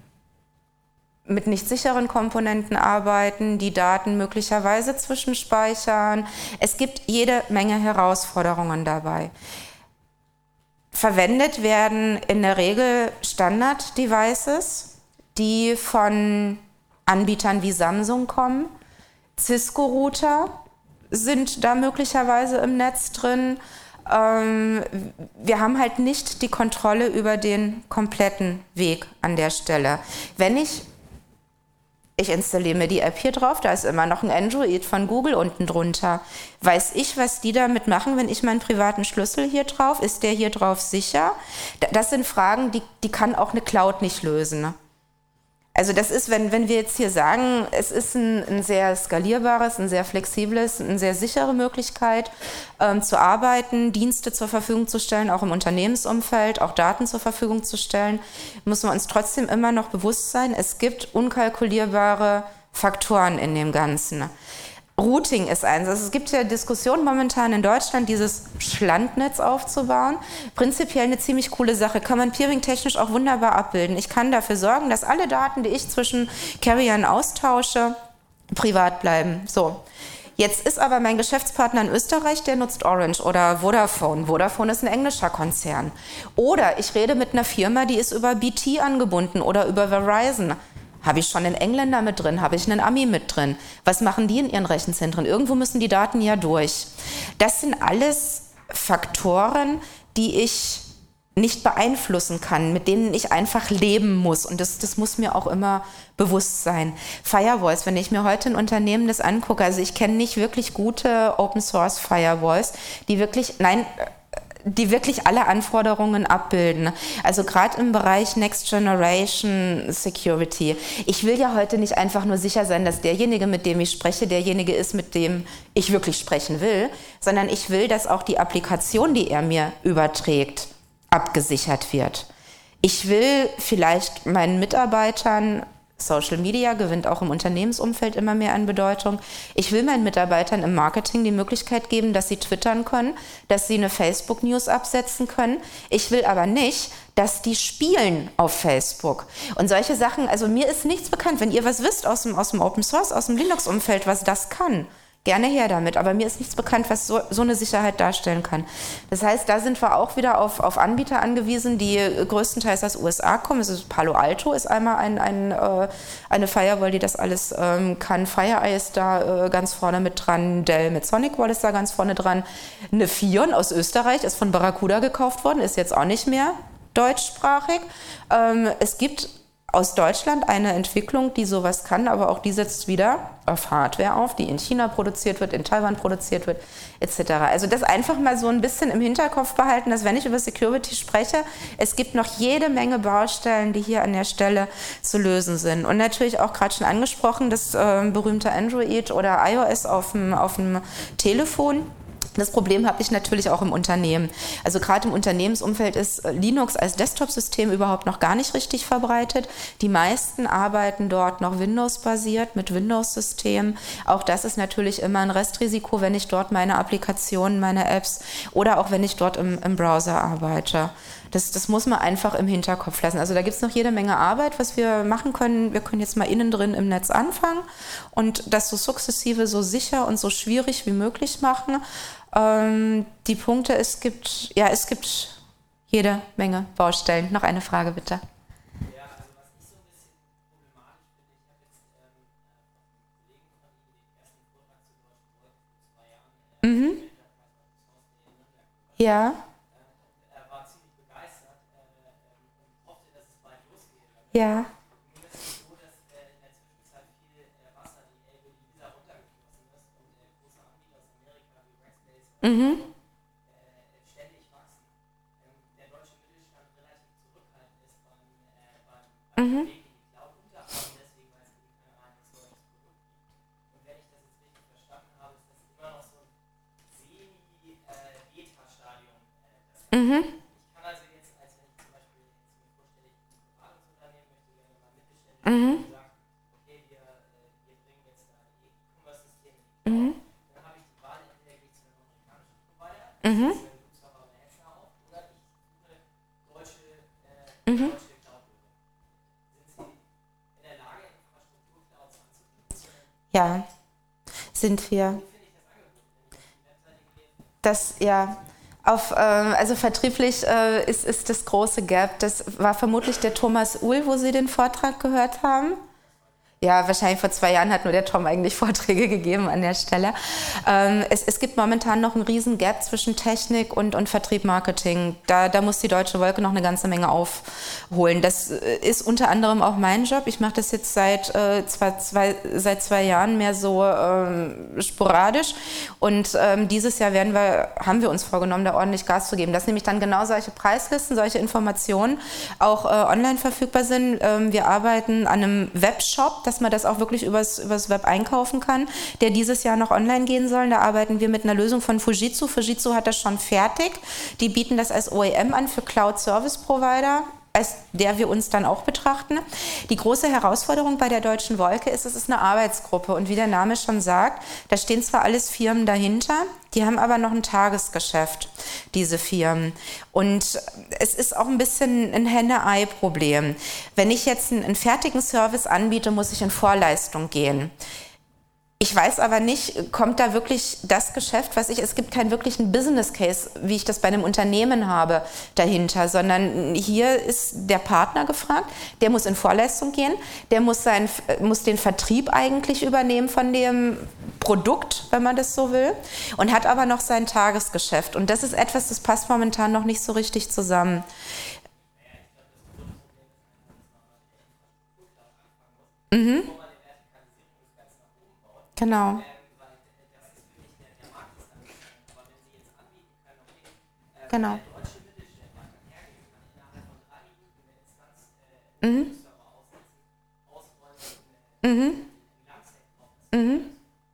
mit nicht sicheren Komponenten arbeiten, die Daten möglicherweise zwischenspeichern. Es gibt jede Menge Herausforderungen dabei. Verwendet werden in der Regel Standard-Devices, die von Anbietern wie Samsung kommen. Cisco-Router sind da möglicherweise im Netz drin. Wir haben halt nicht die Kontrolle über den kompletten Weg an der Stelle. Wenn ich installiere mir die App hier drauf, da ist immer noch ein Android von Google unten drunter. Weiß ich, was die damit machen, wenn ich meinen privaten Schlüssel hier drauf, ist der hier drauf sicher? Das sind Fragen, die kann auch eine Cloud nicht lösen. Ne? Also das ist, wenn wir jetzt hier sagen, es ist ein sehr skalierbares, ein sehr flexibles, eine sehr sichere Möglichkeit zu arbeiten, Dienste zur Verfügung zu stellen, auch im Unternehmensumfeld, auch Daten zur Verfügung zu stellen, müssen wir uns trotzdem immer noch bewusst sein, es gibt unkalkulierbare Faktoren in dem Ganzen. Routing ist eins. Also es gibt ja Diskussionen momentan in Deutschland, dieses Schlandnetz aufzubauen. Prinzipiell eine ziemlich coole Sache. Kann man peering-technisch auch wunderbar abbilden. Ich kann dafür sorgen, dass alle Daten, die ich zwischen Carriern austausche, privat bleiben. So. Jetzt ist aber mein Geschäftspartner in Österreich, der nutzt Orange oder Vodafone. Vodafone ist ein englischer Konzern. Oder ich rede mit einer Firma, die ist über BT angebunden oder über Verizon. Habe ich schon einen Engländer mit drin? Habe ich einen Ami mit drin? Was machen die in ihren Rechenzentren? Irgendwo müssen die Daten ja durch. Das sind alles Faktoren, die ich nicht beeinflussen kann, mit denen ich einfach leben muss. Und das muss mir auch immer bewusst sein. Firewalls, wenn ich mir heute ein Unternehmen das angucke, also ich kenne nicht wirklich gute Open-Source-Firewalls, die wirklich alle Anforderungen abbilden. Also gerade im Bereich Next Generation Security. Ich will ja heute nicht einfach nur sicher sein, dass derjenige, mit dem ich spreche, derjenige ist, mit dem ich wirklich sprechen will, sondern ich will, dass auch die Applikation, die er mir überträgt, abgesichert wird. Ich will vielleicht meinen Mitarbeitern, Social Media gewinnt auch im Unternehmensumfeld immer mehr an Bedeutung. Ich will meinen Mitarbeitern im Marketing die Möglichkeit geben, dass sie twittern können, dass sie eine Facebook-News absetzen können. Ich will aber nicht, dass die spielen auf Facebook. Und solche Sachen, also mir ist nichts bekannt. Wenn ihr was wisst aus dem Open Source, aus dem Linux-Umfeld, was das kann, gerne her damit, aber mir ist nichts bekannt, was so eine Sicherheit darstellen kann. Das heißt, da sind wir auch wieder auf Anbieter angewiesen, die größtenteils aus USA kommen. Also Palo Alto ist einmal eine Firewall, die das alles kann. FireEye ist da ganz vorne mit dran. Dell mit SonicWall ist da ganz vorne dran. Eine Fion aus Österreich ist von Barracuda gekauft worden, ist jetzt auch nicht mehr deutschsprachig. Es gibt aus Deutschland eine Entwicklung, die sowas kann, aber auch die setzt wieder auf Hardware auf, die in China produziert wird, in Taiwan produziert wird, etc. Also das einfach mal so ein bisschen im Hinterkopf behalten, dass wenn ich über Security spreche, es gibt noch jede Menge Baustellen, die hier an der Stelle zu lösen sind. Und natürlich auch gerade schon angesprochen, das berühmte Android oder iOS auf dem Telefon. Das Problem habe ich natürlich auch im Unternehmen. Also gerade im Unternehmensumfeld ist Linux als Desktop-System überhaupt noch gar nicht richtig verbreitet. Die meisten arbeiten dort noch Windows-basiert mit Windows-Systemen. Auch das ist natürlich immer ein Restrisiko, wenn ich dort meine Applikationen, meine Apps oder auch wenn ich dort im Browser arbeite. Das muss man einfach im Hinterkopf lassen. Also da gibt es noch jede Menge Arbeit, was wir machen können. Wir können jetzt mal innen drin im Netz anfangen und das so sukzessive, so sicher und so schwierig wie möglich machen. Die Punkte, es gibt jede Menge Baustellen. Noch eine Frage, bitte. Ja, also was ich so ein bisschen problematisch finde, ich habe jetzt von einem Kollegen von Ihnen den ersten Vortrag zu deutschen Leuten vor 2 Jahren Ja. Er war ziemlich begeistert und hoffte, dass es bald losgeht. Ja. Nun ist es so, dass in der Zwischenzeit viel Wasser die Elbe, die Isar runtergeflossen ist und große Anbieter aus Amerika wie Rackspace ständig wachsen. Der deutsche Mittelstand relativ zurückhaltend ist beim Weg in die Cloud, unter anderem deswegen, weil es eben kein reines deutsches Produkt gibt. Und wenn ich das jetzt richtig verstanden habe, ist das immer noch so ein Semi-Beta-Stadium. Ich kann also jetzt, als wenn ich zum Beispiel mir vorstelle, ich bin ein Beratungsunternehmen, möchte gerne mal mittelständisch sagen, okay, wir bringen jetzt da ein E-Commerce-System in die Cloud. Dann habe ich die Wahl, entweder gehe ich zu einem amerikanischen Provider, das ist ein Server oder Ja, sind wir. Das, ja, also vertrieblich ist das große Gap. Das war vermutlich der Thomas Uhl, wo Sie den Vortrag gehört haben. Ja, wahrscheinlich vor 2 Jahren hat nur der Tom eigentlich Vorträge gegeben an der Stelle. Es gibt momentan noch einen riesen Gap zwischen Technik und Vertrieb Marketing. Da muss die Deutsche Wolke noch eine ganze Menge aufholen. Das ist unter anderem auch mein Job. Ich mache das jetzt seit 2 Jahren mehr so sporadisch. Und dieses Jahr haben wir uns vorgenommen, da ordentlich Gas zu geben. Dass nämlich dann genau solche Preislisten, solche Informationen auch online verfügbar sind. Wir arbeiten an einem Webshop, dass man das auch wirklich übers Web einkaufen kann, der dieses Jahr noch online gehen soll. Da arbeiten wir mit einer Lösung von Fujitsu. Fujitsu hat das schon fertig. Die bieten das als OEM an für Cloud Service Provider, als der wir uns dann auch betrachten. Die große Herausforderung bei der Deutschen Wolke ist, es ist eine Arbeitsgruppe. Und wie der Name schon sagt, da stehen zwar alles Firmen dahinter, die haben aber noch ein Tagesgeschäft, diese Firmen. Und es ist auch ein bisschen ein Henne-Ei-Problem. Wenn ich jetzt einen fertigen Service anbiete, muss ich in Vorleistung gehen. Ich weiß aber nicht, kommt da wirklich das Geschäft, es gibt keinen wirklichen Business Case, wie ich das bei einem Unternehmen habe, dahinter, sondern hier ist der Partner gefragt, der muss in Vorleistung gehen, der muss den Vertrieb eigentlich übernehmen von dem Produkt, wenn man das so will, und hat aber noch sein Tagesgeschäft. Und das ist etwas, das passt momentan noch nicht so richtig zusammen. Mhm. Genau. Genau. Mhm. Mhm. Mhm.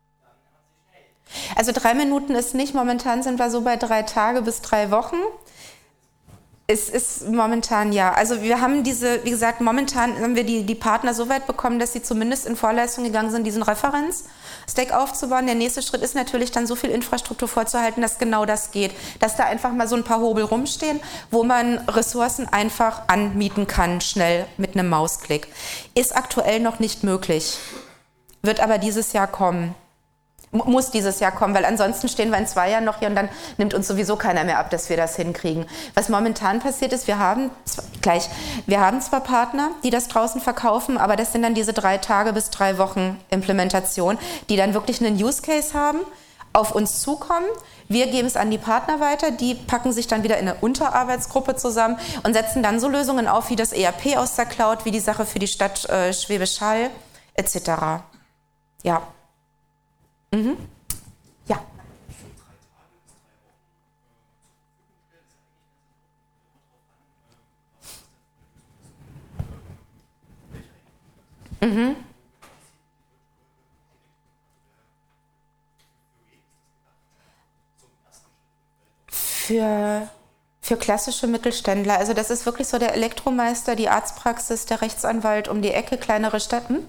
Also 3 Minuten ist nicht, momentan sind wir so bei 3 Tage bis 3 Wochen. Es ist momentan ja. Also wir haben wie gesagt, momentan haben wir die Partner so weit bekommen, dass sie zumindest in Vorleistung gegangen sind, diesen Referenz-Stack aufzubauen. Der nächste Schritt ist natürlich dann so viel Infrastruktur vorzuhalten, dass genau das geht. Dass da einfach mal so ein paar Hobel rumstehen, wo man Ressourcen einfach anmieten kann, schnell mit einem Mausklick. Ist aktuell noch nicht möglich. Wird aber dieses Jahr kommen. Muss dieses Jahr kommen, weil ansonsten stehen wir in 2 Jahren noch hier und dann nimmt uns sowieso keiner mehr ab, dass wir das hinkriegen. Was momentan passiert ist, wir haben zwar Partner, die das draußen verkaufen, aber das sind dann diese 3 Tage bis 3 Wochen Implementation, die dann wirklich einen Use Case haben, auf uns zukommen. Wir geben es an die Partner weiter, die packen sich dann wieder in eine Unterarbeitsgruppe zusammen und setzen dann so Lösungen auf wie das ERP aus der Cloud, wie die Sache für die Stadt Schwäbisch Hall etc. Ja. Mhm. Ja. Mhm. Für klassische Mittelständler, also das ist wirklich so der Elektromeister, die Arztpraxis, der Rechtsanwalt um die Ecke, kleinere Städten.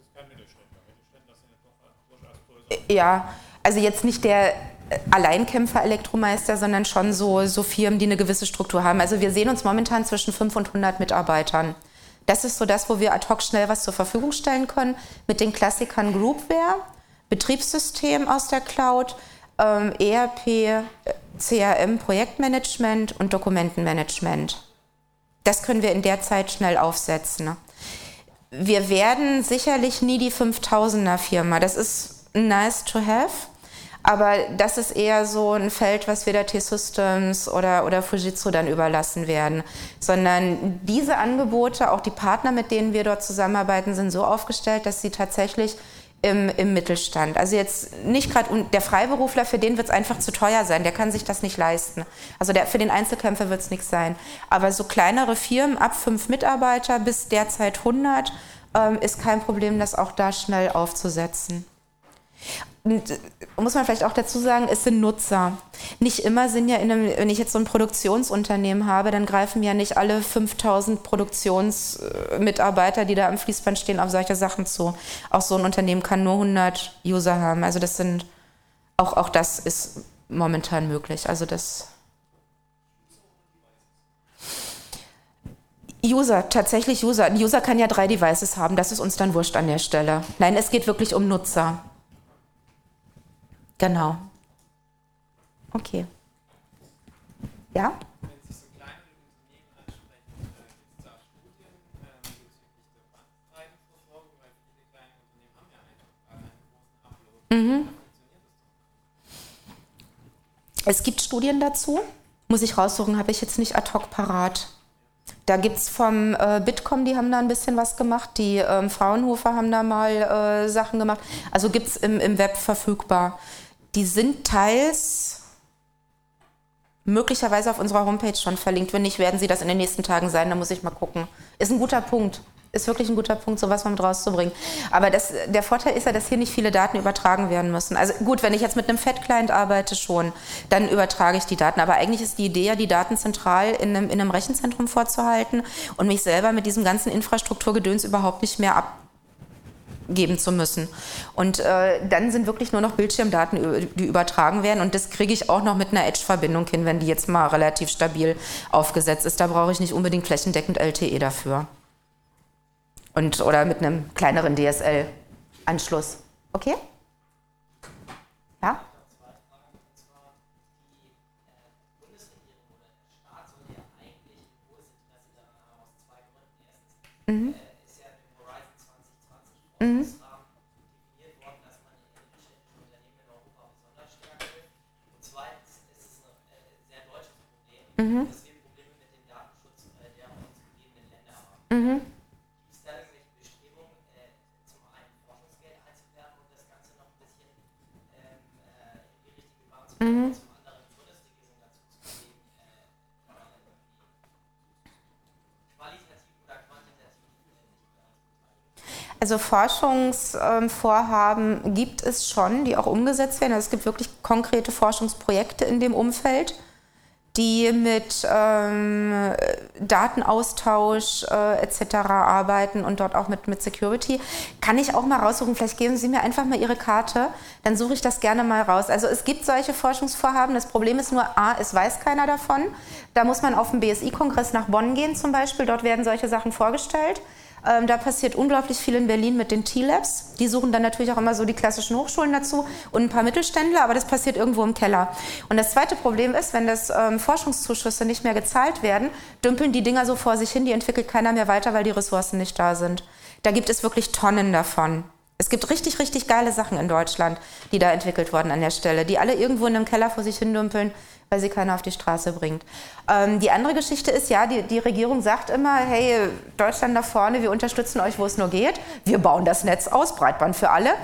Ja, also jetzt nicht der Alleinkämpfer-Elektromeister, sondern schon so Firmen, die eine gewisse Struktur haben. Also wir sehen uns momentan zwischen 5 und 100 Mitarbeitern. Das ist so das, wo wir ad hoc schnell was zur Verfügung stellen können, mit den Klassikern Groupware, Betriebssystem aus der Cloud, ERP, CRM, Projektmanagement und Dokumentenmanagement. Das können wir in der Zeit schnell aufsetzen. Wir werden sicherlich nie die 5000er Firma. Das ist nice to have, aber das ist eher so ein Feld, was wir der T-Systems oder Fujitsu dann überlassen werden. Sondern diese Angebote, auch die Partner, mit denen wir dort zusammenarbeiten, sind so aufgestellt, dass sie tatsächlich im Mittelstand, also jetzt nicht gerade, der Freiberufler, für den wird es einfach zu teuer sein, der kann sich das nicht leisten. Also für den Einzelkämpfer wird es nichts sein. Aber so kleinere Firmen ab 5 Mitarbeiter bis derzeit 100 ist kein Problem, das auch da schnell aufzusetzen. Und muss man vielleicht auch dazu sagen, es sind Nutzer. Nicht immer sind ja wenn ich jetzt so ein Produktionsunternehmen habe, dann greifen ja nicht alle 5000 Produktionsmitarbeiter, die da am Fließband stehen, auf solche Sachen zu. Auch so ein Unternehmen kann nur 100 User haben. Also auch das ist momentan möglich. Also User, tatsächlich User. Ein User kann ja 3 Devices haben, das ist uns dann wurscht an der Stelle. Nein, es geht wirklich um Nutzer. Genau. Okay. Ja? Wenn Sie so kleinere Unternehmen ansprechen, gibt es da Studien bezüglich der Bandbreitenversorgung, weil viele kleine Unternehmen haben ja einfach gerade einen großen Upload. Wie funktioniert das? Es gibt Studien dazu. Muss ich raussuchen, habe ich jetzt nicht ad hoc parat. Da gibt es vom Bitkom, die haben da ein bisschen was gemacht. Die Fraunhofer haben da mal Sachen gemacht. Also gibt es im Web verfügbar. Die sind teils möglicherweise auf unserer Homepage schon verlinkt. Wenn nicht, werden sie das in den nächsten Tagen sein. Da muss ich mal gucken. Ist ein guter Punkt. Ist wirklich ein guter Punkt, sowas mal mit rauszubringen. Aber der Vorteil ist ja, dass hier nicht viele Daten übertragen werden müssen. Also gut, wenn ich jetzt mit einem Fat-Client arbeite schon, dann übertrage ich die Daten. Aber eigentlich ist die Idee ja, die Daten zentral in einem Rechenzentrum vorzuhalten und mich selber mit diesem ganzen Infrastrukturgedöns überhaupt nicht mehr abgeben zu müssen. Und dann sind wirklich nur noch Bildschirmdaten, die übertragen werden. Und das kriege ich auch noch mit einer Edge-Verbindung hin, wenn die jetzt mal relativ stabil aufgesetzt ist. Da brauche ich nicht unbedingt flächendeckend LTE dafür. Oder mit einem kleineren DSL-Anschluss. Okay? Ja? Mhm. Ist ja im Horizon 2020 definiert worden, dass man in mittelständischen Unternehmen in Europa besonders stärken will. Und zweitens ist es ein sehr deutsches Problem, dass wir Probleme mit dem Datenschutz der uns umgebenden Länder haben. Gibt es da irgendwelche Bestrebungen, zum einen Forschungsgeld einzuwerben und das Ganze noch ein bisschen in die richtige Bahn zu bringen, zum anderen Bundesregierung dazu zu bewegen, qualitativ oder quantitativ? Also Forschungsvorhaben gibt es schon, die auch umgesetzt werden. Also es gibt wirklich konkrete Forschungsprojekte in dem Umfeld, die mit Datenaustausch etc. arbeiten und dort auch mit Security. Kann ich auch mal raussuchen, vielleicht geben Sie mir einfach mal Ihre Karte, dann suche ich das gerne mal raus. Also es gibt solche Forschungsvorhaben, das Problem ist nur, es weiß keiner davon. Da muss man auf den BSI-Kongress nach Bonn gehen zum Beispiel, dort werden solche Sachen vorgestellt. Da passiert unglaublich viel in Berlin mit den T-Labs. Die suchen dann natürlich auch immer so die klassischen Hochschulen dazu und ein paar Mittelständler, aber das passiert irgendwo im Keller. Und das zweite Problem ist, wenn das Forschungszuschüsse nicht mehr gezahlt werden, dümpeln die Dinger so vor sich hin, die entwickelt keiner mehr weiter, weil die Ressourcen nicht da sind. Da gibt es wirklich Tonnen davon. Es gibt richtig, richtig geile Sachen in Deutschland, die da entwickelt wurden an der Stelle, die alle irgendwo in einem Keller vor sich hin dümpeln, weil sie keiner auf die Straße bringt. Die andere Geschichte ist, ja, die Regierung sagt immer, hey, Deutschland da vorne, wir unterstützen euch, wo es nur geht. Wir bauen das Netz aus, Breitband für alle.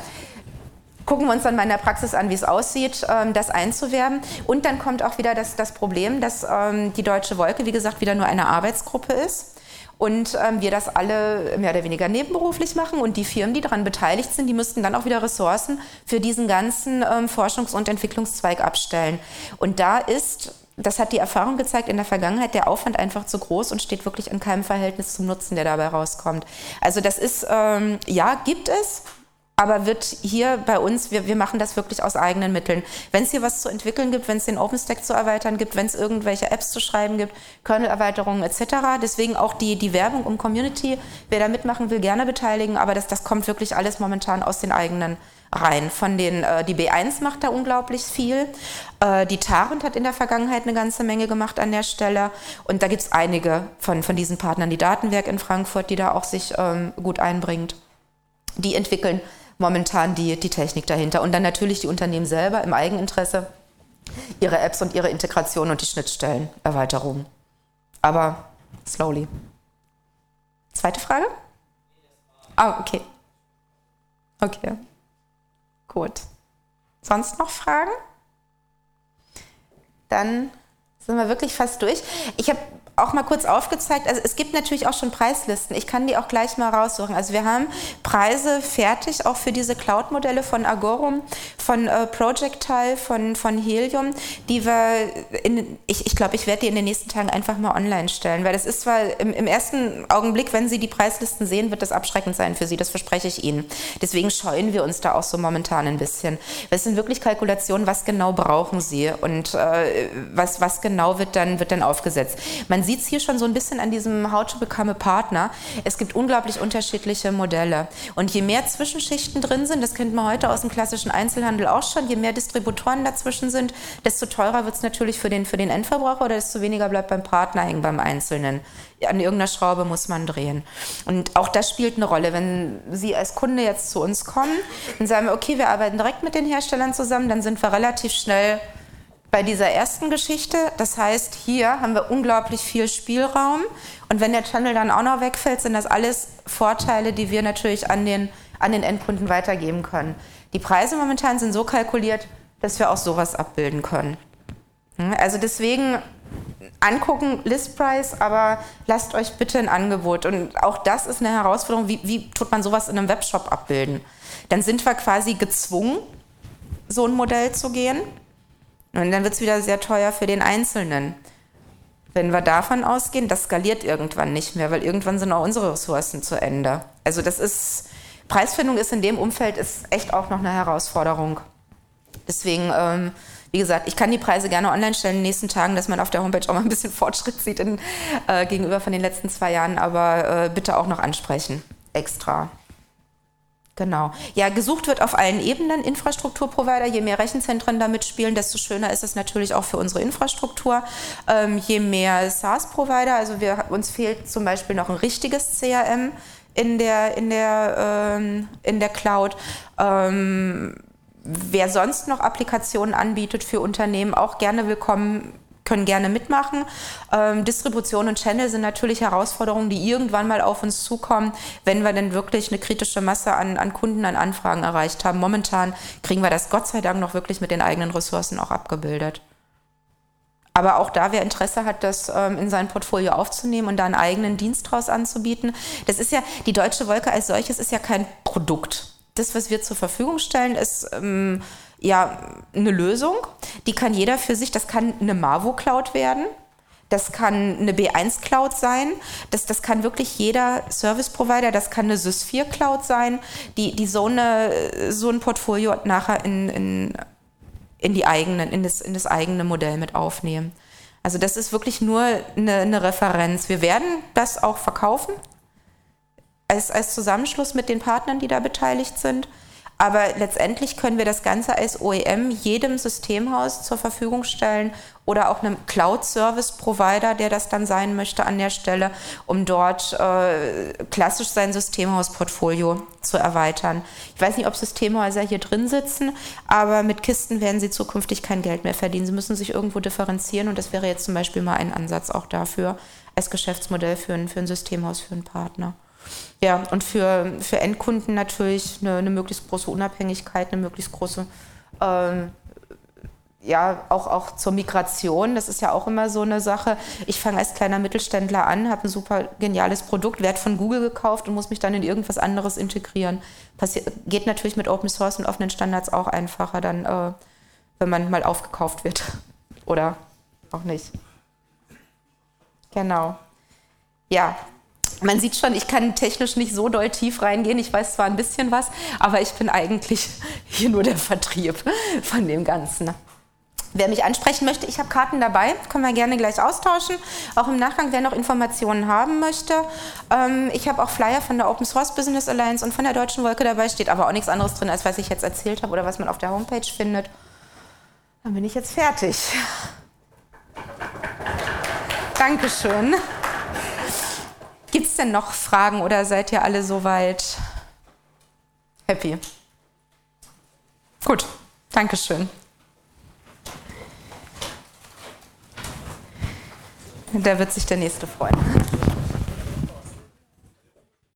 Gucken wir uns dann mal in der Praxis an, wie es aussieht, das einzuwerben. Und dann kommt auch wieder das Problem, dass die Deutsche Wolke, wie gesagt, wieder nur eine Arbeitsgruppe ist. Und wir das alle mehr oder weniger nebenberuflich machen und die Firmen, die daran beteiligt sind, die müssten dann auch wieder Ressourcen für diesen ganzen Forschungs- und Entwicklungszweig abstellen. Und da ist, das hat die Erfahrung gezeigt, in der Vergangenheit der Aufwand einfach zu groß und steht wirklich in keinem Verhältnis zum Nutzen, der dabei rauskommt. Also das ist, ja, gibt es, aber wird hier bei uns, wir machen das wirklich aus eigenen Mitteln. Wenn es hier was zu entwickeln gibt, wenn es den OpenStack zu erweitern gibt, wenn es irgendwelche Apps zu schreiben gibt, Kernel-Erweiterungen etc., deswegen auch die Werbung um Community, wer da mitmachen will, gerne beteiligen, aber das kommt wirklich alles momentan aus den eigenen Reihen. Die B1 macht da unglaublich viel, die Tarent hat in der Vergangenheit eine ganze Menge gemacht an der Stelle und da gibt es einige von diesen Partnern, die Datenwerk in Frankfurt, die da auch sich gut einbringt. Die entwickeln momentan die Technik dahinter. Und dann natürlich die Unternehmen selber im Eigeninteresse, ihre Apps und ihre Integration und die Schnittstellenerweiterung. Aber slowly. Zweite Frage? Okay. Okay. Gut. Sonst noch Fragen? Dann sind wir wirklich fast durch. Ich habe auch mal kurz aufgezeigt, also es gibt natürlich auch schon Preislisten. Ich kann die auch gleich mal raussuchen. Also wir haben Preise fertig, auch für diese Cloud-Modelle von Agorum, von Projectile, von Helium, die wir, ich glaube, ich werde die in den nächsten Tagen einfach mal online stellen, weil das ist zwar im ersten Augenblick, wenn Sie die Preislisten sehen, wird das abschreckend sein für Sie, das verspreche ich Ihnen. Deswegen scheuen wir uns da auch so momentan ein bisschen. Das sind wirklich Kalkulationen, was genau brauchen Sie und was genau wird dann aufgesetzt. Man sieht es hier schon so ein bisschen an diesem How to Become a Partner. Es gibt unglaublich unterschiedliche Modelle. Und je mehr Zwischenschichten drin sind, das kennt man heute aus dem klassischen Einzelhandel auch schon, je mehr Distributoren dazwischen sind, desto teurer wird es natürlich für den Endverbraucher oder desto weniger bleibt beim Partner hängen, beim Einzelnen. An irgendeiner Schraube muss man drehen. Und auch das spielt eine Rolle. Wenn Sie als Kunde jetzt zu uns kommen, dann sagen wir, okay, wir arbeiten direkt mit den Herstellern zusammen, dann sind wir relativ schnell bei dieser ersten Geschichte. Das heißt, hier haben wir unglaublich viel Spielraum. Und wenn der Channel dann auch noch wegfällt, sind das alles Vorteile, die wir natürlich an den Endkunden weitergeben können. Die Preise momentan sind so kalkuliert, dass wir auch sowas abbilden können. Also deswegen angucken, Listpreis, aber lasst euch bitte ein Angebot. Und auch das ist eine Herausforderung, wie tut man sowas in einem Webshop abbilden? Dann sind wir quasi gezwungen, so ein Modell zu gehen. Und dann wird es wieder sehr teuer für den Einzelnen. Wenn wir davon ausgehen, das skaliert irgendwann nicht mehr, weil irgendwann sind auch unsere Ressourcen zu Ende. Also Preisfindung ist in dem Umfeld ist echt auch noch eine Herausforderung. Deswegen, wie gesagt, ich kann die Preise gerne online stellen in den nächsten Tagen, dass man auf der Homepage auch mal ein bisschen Fortschritt sieht gegenüber von den letzten 2 Jahren, aber bitte auch noch ansprechen, extra. Genau. Ja, gesucht wird auf allen Ebenen, Infrastrukturprovider. Je mehr Rechenzentren da mitspielen, desto schöner ist es natürlich auch für unsere Infrastruktur. Je mehr SaaS-Provider, also uns fehlt zum Beispiel noch ein richtiges CRM in der Cloud. Wer sonst noch Applikationen anbietet für Unternehmen, auch gerne willkommen, können gerne mitmachen. Distribution und Channel sind natürlich Herausforderungen, die irgendwann mal auf uns zukommen, wenn wir denn wirklich eine kritische Masse an Kunden, an Anfragen erreicht haben. Momentan kriegen wir das Gott sei Dank noch wirklich mit den eigenen Ressourcen auch abgebildet. Aber auch da, wer Interesse hat, das in sein Portfolio aufzunehmen und da einen eigenen Dienst draus anzubieten, das ist ja, die Deutsche Wolke als solches ist ja kein Produkt. Das, was wir zur Verfügung stellen, ist eine Lösung, die kann jeder für sich, das kann eine Mavo-Cloud werden, das kann eine B1-Cloud sein, das kann wirklich jeder Service-Provider, das kann eine SysFIR-Cloud sein, die so ein Portfolio nachher in das eigene Modell mit aufnehmen. Also das ist wirklich nur eine Referenz. Wir werden das auch verkaufen, als Zusammenschluss mit den Partnern, die da beteiligt sind. Aber letztendlich können wir das Ganze als OEM jedem Systemhaus zur Verfügung stellen oder auch einem Cloud-Service-Provider, der das dann sein möchte an der Stelle, um dort klassisch sein Systemhaus-Portfolio zu erweitern. Ich weiß nicht, ob Systemhäuser hier drin sitzen, aber mit Kisten werden sie zukünftig kein Geld mehr verdienen. Sie müssen sich irgendwo differenzieren und das wäre jetzt zum Beispiel mal ein Ansatz auch dafür als Geschäftsmodell für ein Systemhaus, für einen Partner. Ja, und für Endkunden natürlich eine möglichst große Unabhängigkeit, eine möglichst große, auch zur Migration. Das ist ja auch immer so eine Sache. Ich fange als kleiner Mittelständler an, habe ein super geniales Produkt, werde von Google gekauft und muss mich dann in irgendwas anderes integrieren. Geht natürlich mit Open Source und offenen Standards auch einfacher, dann, wenn man mal aufgekauft wird. Oder auch nicht. Genau. Ja. Man sieht schon, ich kann technisch nicht so doll tief reingehen. Ich weiß zwar ein bisschen was, aber ich bin eigentlich hier nur der Vertrieb von dem Ganzen. Wer mich ansprechen möchte, ich habe Karten dabei, können wir gerne gleich austauschen. Auch im Nachgang, wer noch Informationen haben möchte. Ich habe auch Flyer von der Open Source Business Alliance und von der Deutschen Wolke dabei, steht aber auch nichts anderes drin, als was ich jetzt erzählt habe oder was man auf der Homepage findet. Dann bin ich jetzt fertig. Dankeschön. Gibt es denn noch Fragen oder seid ihr alle soweit happy? Gut, Dankeschön. Da wird sich der Nächste freuen.